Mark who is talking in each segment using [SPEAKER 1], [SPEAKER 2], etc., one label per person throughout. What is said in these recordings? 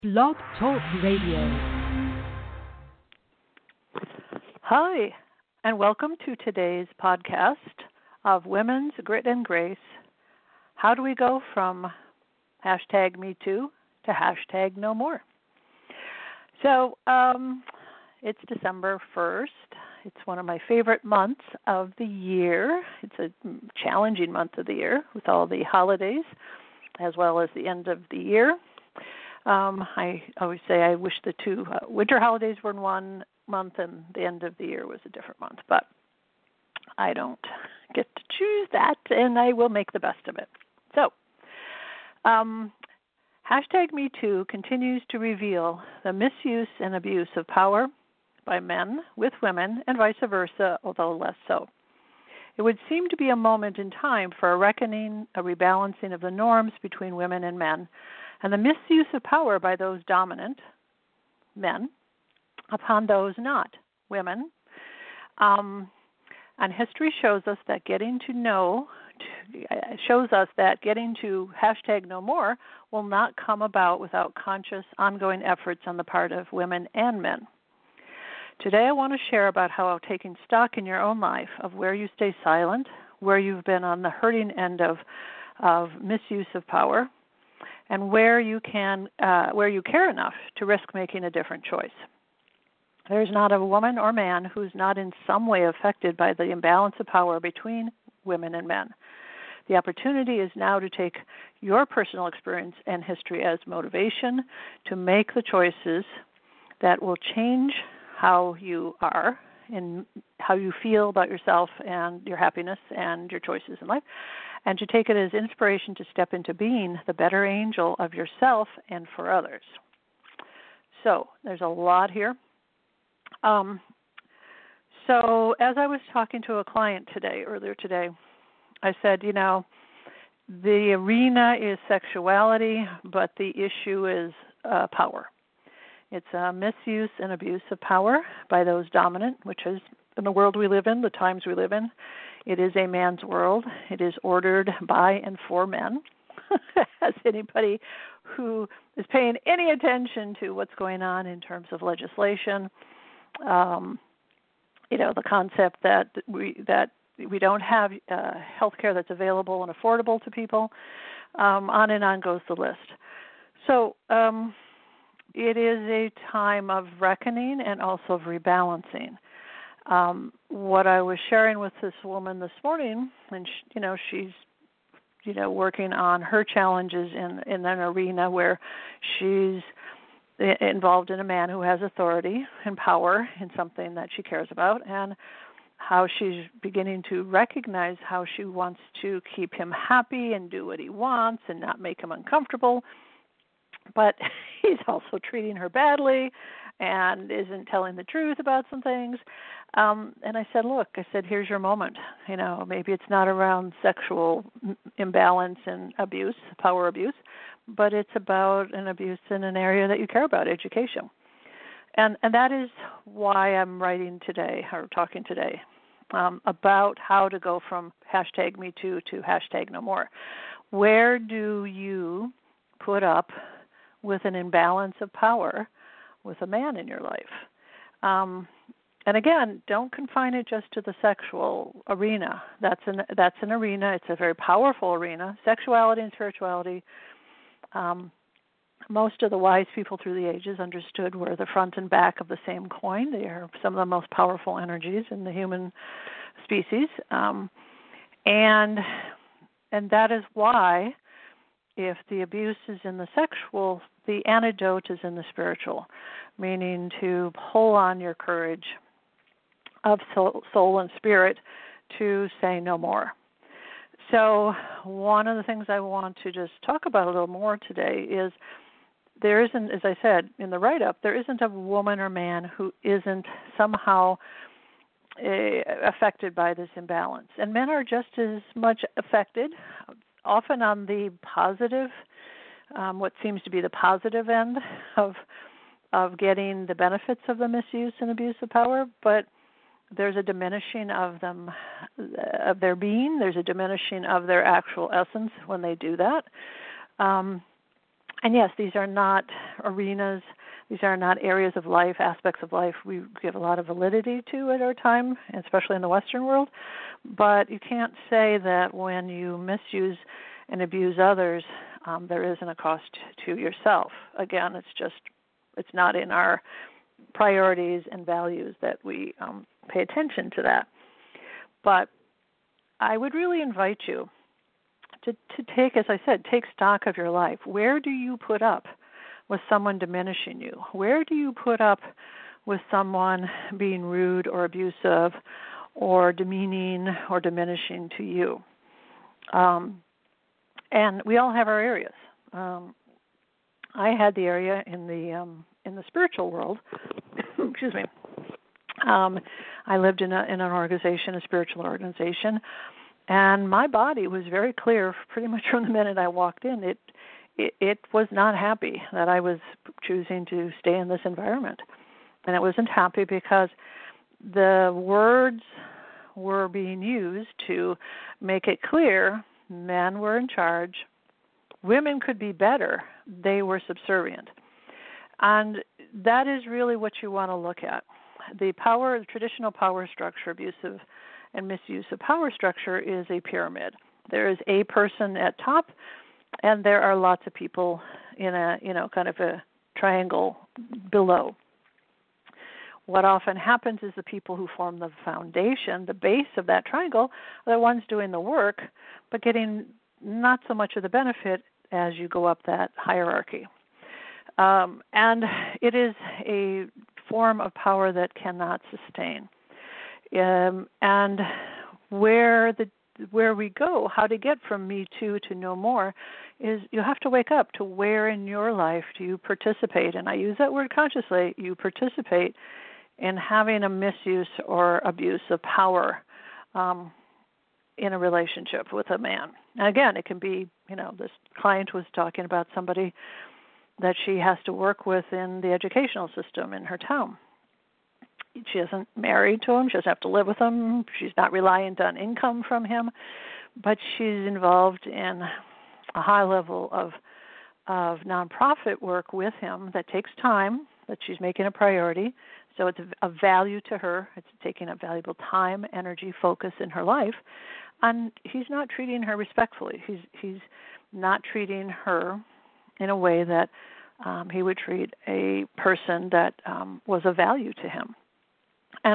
[SPEAKER 1] Blog Talk Radio. Hi, and welcome to today's podcast of Women's Grit and Grace. How do we go from hashtag Me Too to hashtag No More? So it's December 1st. It's one of my favorite months of the year. It's a challenging month of the year with all the holidays as well as the end of the year. I always say I wish the two winter holidays were in one month and the end of the year was a different month, but I don't get to choose that, and I will make the best of it. So, hashtag Me Too continues to reveal the misuse and abuse of power by men with women and vice versa, although less so. It would seem to be a moment in time for a reckoning, a rebalancing of the norms between women and men, and the misuse of power by those dominant, men, upon those not, women. And history shows us that getting to hashtag No More will not come about without conscious, ongoing efforts on the part of women and men. Today I want to share about how taking stock in your own life of where you stay silent, where you've been on the hurting end of misuse of power, and where you care enough to risk making a different choice. There's not a woman or man who's not in some way affected by the imbalance of power between women and men. The opportunity is now to take your personal experience and history as motivation to make the choices that will change how you are and how you feel about yourself and your happiness and your choices in life, and to take it as inspiration to step into being the better angel of yourself and for others. So there's a lot here. So as I was talking to a client earlier today, I said, the arena is sexuality, but the issue is power. It's a misuse and abuse of power by those dominant, which is in the world we live in, the times we live in. It is a man's world. It is ordered by and for men. As anybody who is paying any attention to what's going on in terms of legislation, the concept that we don't have health care that's available and affordable to people, on and on goes the list. So it is a time of reckoning and also of rebalancing. What I was sharing with this woman this morning, and she's working on her challenges in an arena where she's involved in a man who has authority and power in something that she cares about, and how she's beginning to recognize how she wants to keep him happy and do what he wants and not make him uncomfortable, but he's also treating her badly and isn't telling the truth about some things. And I said, here's your moment. Maybe it's not around sexual imbalance and abuse, power abuse, but it's about an abuse in an area that you care about, education. And that is why I'm writing today, or talking today, about how to go from hashtag Me Too to hashtag No More. Where do you put up with an imbalance of power with a man in your life? And again, don't confine it just to the sexual arena. That's an arena. It's a very powerful arena. Sexuality and spirituality, most of the wise people through the ages understood were the front and back of the same coin. They are some of the most powerful energies in the human species. And that is why, if the abuse is in the sexual, the antidote is in the spiritual, meaning to pull on your courage of soul and spirit to say no more. So one of the things I want to just talk about a little more today is there isn't, as I said in the write-up, there isn't a woman or man who isn't somehow affected by this imbalance. And men are just as much affected, often on the positive, what seems to be the positive end of getting the benefits of the misuse and abuse of power, but there's a diminishing of them, of their being. There's a diminishing of their actual essence when they do that. And yes, these are not arenas. These are not areas of life, aspects of life we give a lot of validity to at our time, especially in the Western world. But you can't say that when you misuse and abuse others, there isn't a cost to yourself. Again, it's not in our priorities and values that we pay attention to that. But I would really invite you to take, as I said, take stock of your life. Where do you put up with someone diminishing you? Where do you put up with someone being rude or abusive or demeaning or diminishing to you? And we all have our areas. I had the area in the spiritual world. Excuse me. I lived in an organization, a spiritual organization, and my body was very clear pretty much from the minute I walked in. It was not happy that I was choosing to stay in this environment. And it wasn't happy because the words were being used to make it clear men were in charge, women could be better, they were subservient. And that is really what you want to look at. The traditional power structure, abusive and misuse of power structure, is a pyramid. There is a person at top, and there are lots of people in a, kind of a triangle below. What often happens is the people who form the foundation, the base of that triangle, are the ones doing the work, but getting not so much of the benefit as you go up that hierarchy. And it is a form of power that cannot sustain. And where we go, how to get from me too to no more, is you have to wake up to where in your life do you participate, and I use that word consciously, you participate in having a misuse or abuse of power in a relationship with a man. And again, it can be, this client was talking about somebody that she has to work with in the educational system in her town. She isn't married to him. She doesn't have to live with him. She's not reliant on income from him, but she's involved in a high level of nonprofit work with him that takes time, that she's making a priority. So it's a value to her. It's taking up valuable time, energy, focus in her life. And he's not treating her respectfully. He's not treating her in a way that he would treat a person that was of value to him. And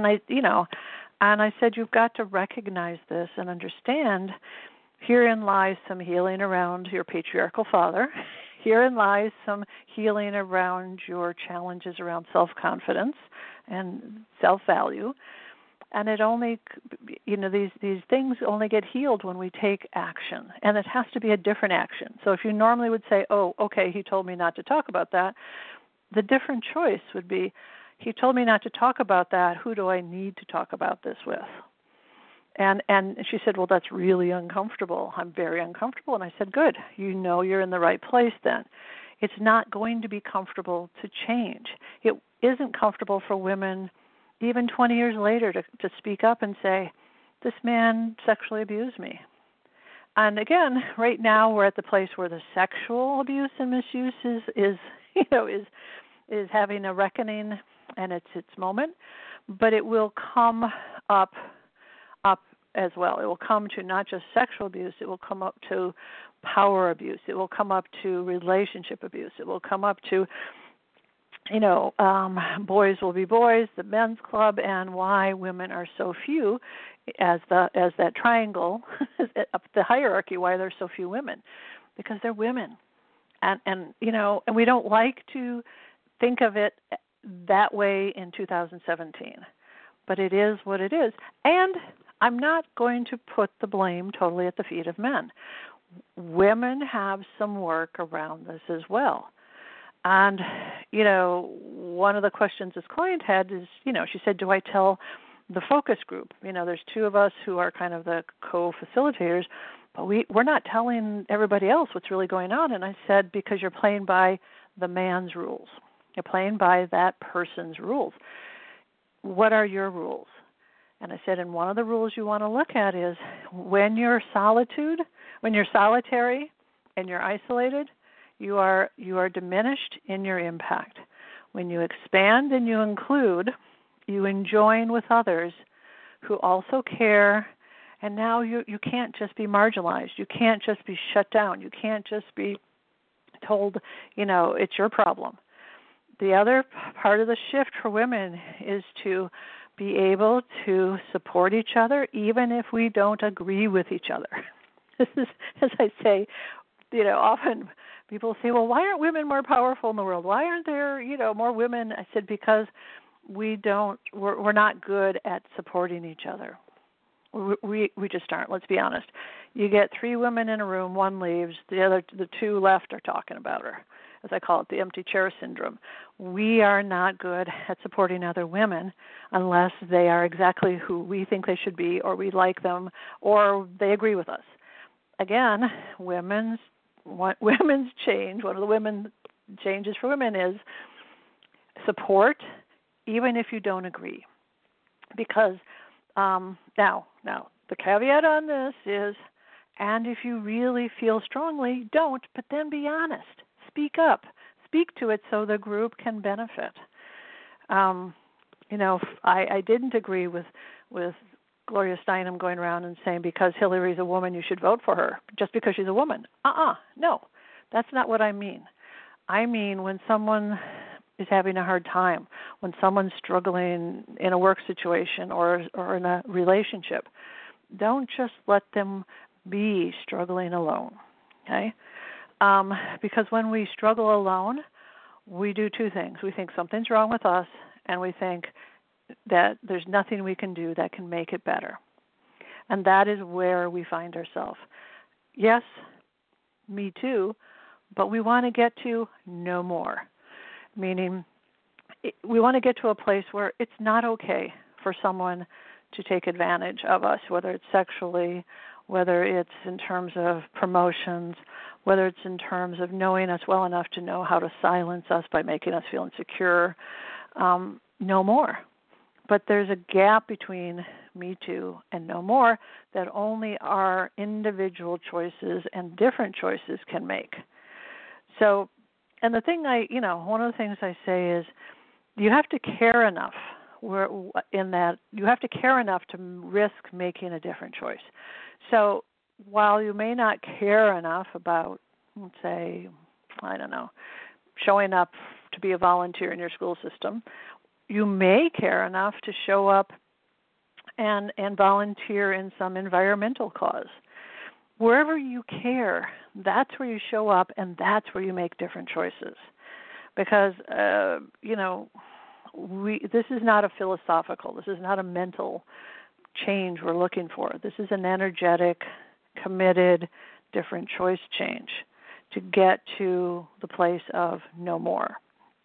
[SPEAKER 1] I said, you've got to recognize this and understand. Herein lies some healing around your patriarchal father. Herein lies some healing around your challenges around self-confidence and self-value. And it only, these things only get healed when we take action. And it has to be a different action. So if you normally would say, oh, okay, he told me not to talk about that, the different choice would be, he told me not to talk about that, who do I need to talk about this with? And she said, well, that's really uncomfortable. I'm very uncomfortable. And I said, good, you're in the right place then. It's not going to be comfortable to change. It isn't comfortable for women, even 20 years later, to speak up and say, this man sexually abused me. And again, right now we're at the place where the sexual abuse and misuse is having a reckoning, and it's its moment, but it will come up as well. It will come to not just sexual abuse, it will come up to power abuse, it will come up to relationship abuse, it will come up to, boys will be boys, the men's club, and why women are so few as that triangle up the hierarchy, why there's so few women, because they're women. And we don't like to think of it that way in 2017, but it is what it is. And I'm not going to put the blame totally at the feet of men. Women have some work around this as well. And, one of the questions this client had is, she said, do I tell the focus group? There's two of us who are kind of the co-facilitators, but we're not telling everybody else what's really going on. And I said, because you're playing by the man's rules. You're playing by that person's rules. What are your rules? And I said, and one of the rules you want to look at is when you're solitary and you're isolated, you are diminished in your impact. When you expand and you include, you join with others who also care, and now you can't just be marginalized. You can't just be shut down. You can't just be told, it's your problem. The other part of the shift for women is to be able to support each other even if we don't agree with each other. This is, as I say, often people say, well, why aren't women more powerful in the world? Why aren't there, more women? I said, because we're not good at supporting each other. We just aren't, let's be honest. You get 3 women in a room, one leaves, the 2 left are talking about her. As I call it, the empty chair syndrome. We are not good at supporting other women unless they are exactly who we think they should be, or we like them, or they agree with us. Again, women's change, one of the women changes for women is support, even if you don't agree. Because now, the caveat on this is, and if you really feel strongly, don't, but then be honest. Speak up. Speak to it so the group can benefit. I didn't agree with Gloria Steinem going around and saying because Hillary's a woman, you should vote for her, just because she's a woman. No, that's not what I mean. I mean when someone is having a hard time, when someone's struggling in a work situation or in a relationship, don't just let them be struggling alone, okay? Because when we struggle alone, we do 2 things. We think something's wrong with us, and we think that there's nothing we can do that can make it better. And that is where we find ourselves. Yes, me too, but we want to get to no more, meaning we want to get to a place where it's not okay for someone to take advantage of us, whether it's sexually, whether it's in terms of promotions, whether it's in terms of knowing us well enough to know how to silence us by making us feel insecure. No more. But there's a gap between Me Too and no more that only our individual choices and different choices can make. So, and the thing one of the things I say is you have to care enough you have to care enough to risk making a different choice. So while you may not care enough about, let's say, showing up to be a volunteer in your school system, you may care enough to show up and volunteer in some environmental cause. Wherever you care, that's where you show up, and that's where you make different choices. Because, this is not a philosophical, this is not a mental change we're looking for. This is an energetic, committed, different choice change to get to the place of no more.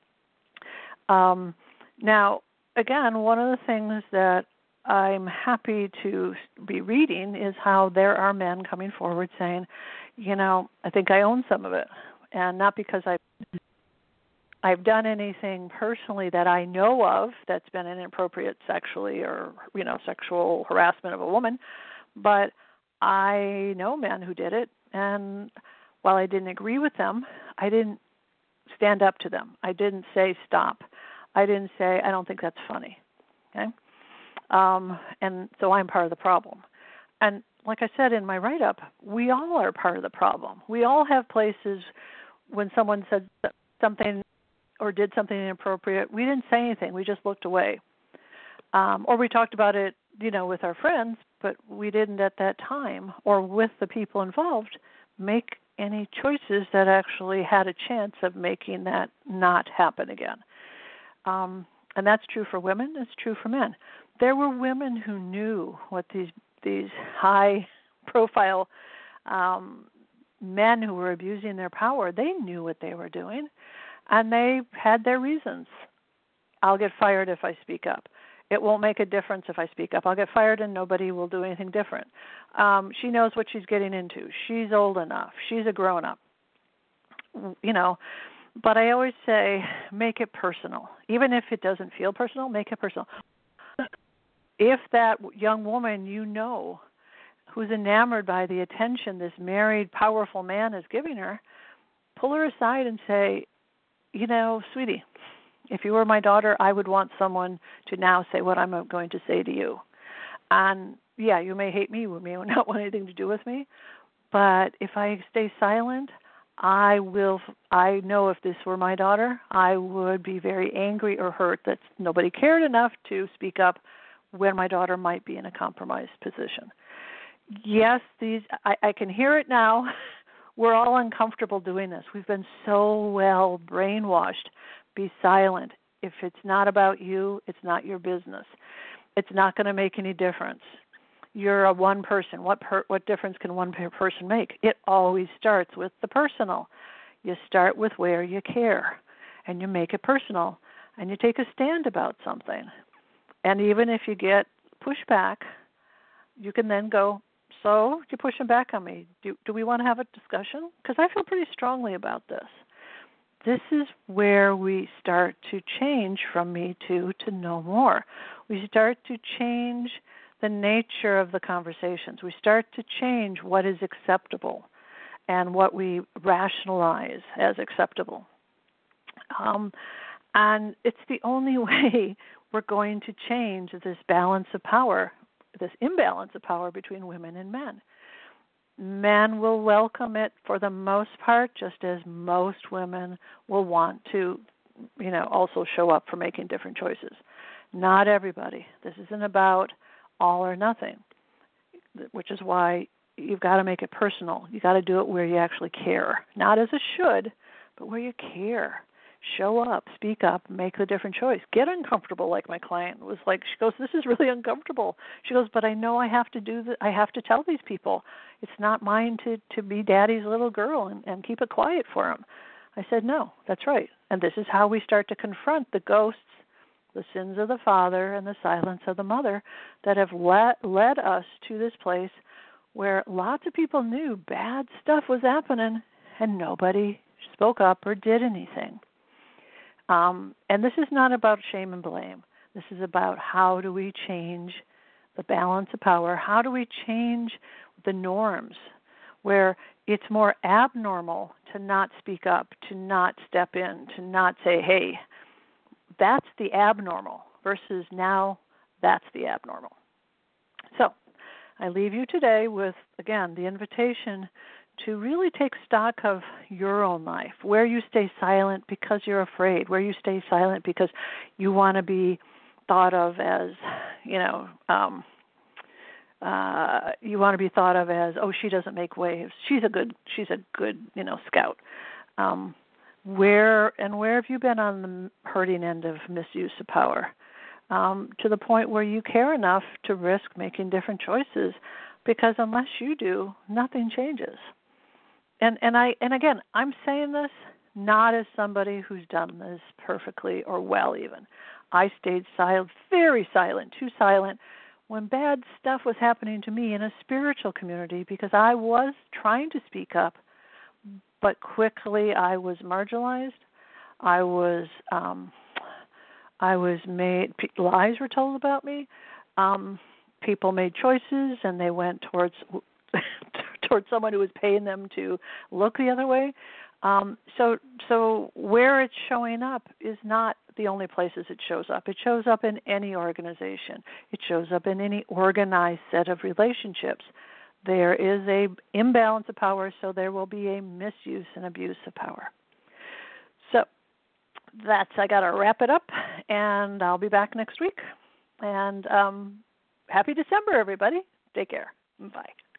[SPEAKER 1] Now, again, one of the things that I'm happy to be reading is how there are men coming forward saying, I think I own some of it. And not because I've done anything personally that I know of that's been inappropriate sexually or, sexual harassment of a woman, but I know men who did it, and while I didn't agree with them, I didn't stand up to them. I didn't say stop. I didn't say I don't think that's funny, okay? And so I'm part of the problem. And like I said in my write-up, we all are part of the problem. We all have places when someone said something or did something inappropriate, we didn't say anything. We just looked away. Or we talked about it, with our friends, but we didn't at that time, or with the people involved, make any choices that actually had a chance of making that not happen again. And that's true for women. It's true for men. There were women who knew what these high-profile men who were abusing their power, they knew what they were doing. And they had their reasons. I'll get fired if I speak up. It won't make a difference if I speak up. I'll get fired and nobody will do anything different. She knows what she's getting into. She's old enough. She's a grown-up. But I always say make it personal. Even if it doesn't feel personal, make it personal. If that young woman who's enamored by the attention this married, powerful man is giving her, pull her aside and say, sweetie, if you were my daughter, I would want someone to now say what I'm going to say to you. And yeah, you may hate me, you may not want anything to do with me, but if I stay silent, I know if this were my daughter, I would be very angry or hurt that nobody cared enough to speak up when my daughter might be in a compromised position. Yes, I can hear it now. We're all uncomfortable doing this. We've been so well brainwashed. Be silent. If it's not about you, it's not your business. It's not going to make any difference. You're a one person. What difference can one person make? It always starts with the personal. You start with where you care, and you make it personal, and you take a stand about something. And even if you get pushback, you can then go, so you're pushing back on me. Do we want to have a discussion? Because I feel pretty strongly about this. This is where we start to change from me to no more. We start to change the nature of the conversations. We start to change what is acceptable and what we rationalize as acceptable. And it's the only way we're going to change this balance of power, this imbalance of power between women and men. Men will welcome it for the most part, just as most women will want to, also show up for making different choices. Not everybody. This isn't about all or nothing, which is why you've got to make it personal. You've got to do it where you actually care. Not as a should, but where you care. Show up, speak up, make the different choice. Get uncomfortable, like my client was like. She goes, "This is really uncomfortable." She goes, "But I know I have to do I have to tell these people. It's not mine to be daddy's little girl and keep it quiet for him." I said, "No, that's right." And this is how we start to confront the ghosts, the sins of the father and the silence of the mother that have led us to this place where lots of people knew bad stuff was happening and nobody spoke up or did anything. And this is not about shame and blame. This is about how do we change the balance of power? How do we change the norms where it's more abnormal to not speak up, to not step in, to not say, hey, that's the abnormal, versus now that's the abnormal. So I leave you today with, again, the invitation to really take stock of your own life, where you stay silent because you're afraid, where you stay silent because you want to be thought of as, you want to be thought of as, oh, she doesn't make waves. She's a good, scout. Where have you been on the hurting end of misuse of power? To the point where you care enough to risk making different choices, because unless you do, nothing changes. And again, I'm saying this not as somebody who's done this perfectly or well even. I stayed silent, very silent, too silent, when bad stuff was happening to me in a spiritual community, because I was trying to speak up, but quickly I was marginalized. I was made, lies were told about me. People made choices and they went towards someone who was paying them to look the other way. So where it's showing up is not the only places it shows up. It shows up in any organization. It shows up in any organized set of relationships. There is a imbalance of power, so there will be a misuse and abuse of power. So I got to wrap it up, and I'll be back next week. And happy December, everybody. Take care. Bye.